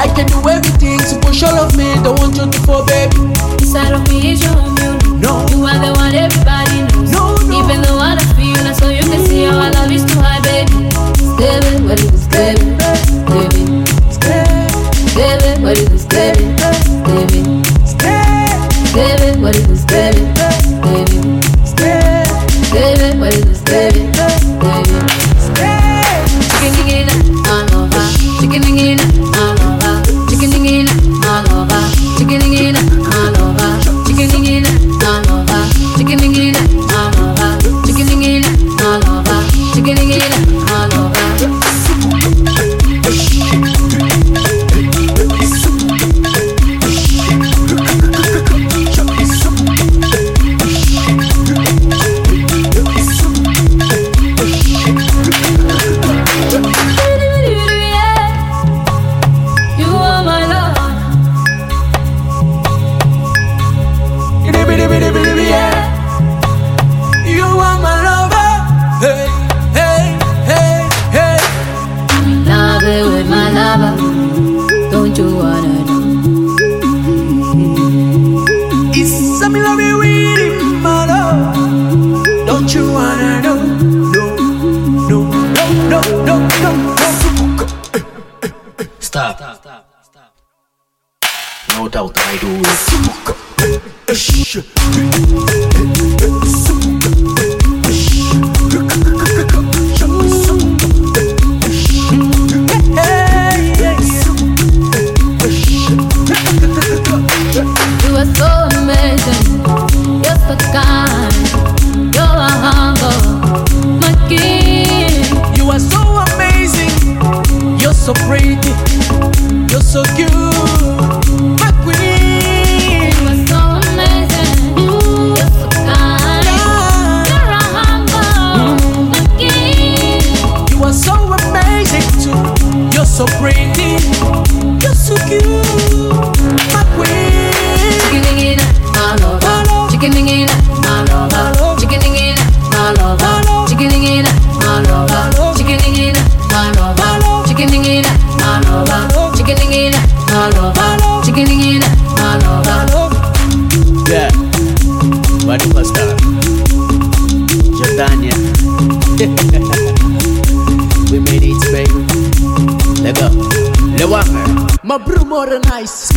I can do everything, so push all of me. Don't want you to fall, baby. Inside of me is your immune. No, you are the one everybody knows. No, no. Even though I don't feel it, so you can see how I love is too high, baby. Baby, what is this, baby? Baby, baby, what is this, baby? Baby, baby, what is this, baby? Baby, baby, what is this, baby? Baby, chicken in all over, chicken in all over, chicken in all over, chicken in all over, chicken in all over, chicken in all over, chicken in all over, chicken in all over. No doubt I do it. You are so amazing, you're so kind, you're a humble, my king. You are so amazing, you're so pretty, you're so cute. So pretty, you're so cute, my queen. Chicken in all over, chicken in all over, chicken in all over, chicken in all over, chicken in all over, chicken in all over, chicken in all over, chicken in all over. Yeah, what was that? Jordania. We made it, baby. Let go. Le Wammer. My brew more than nice.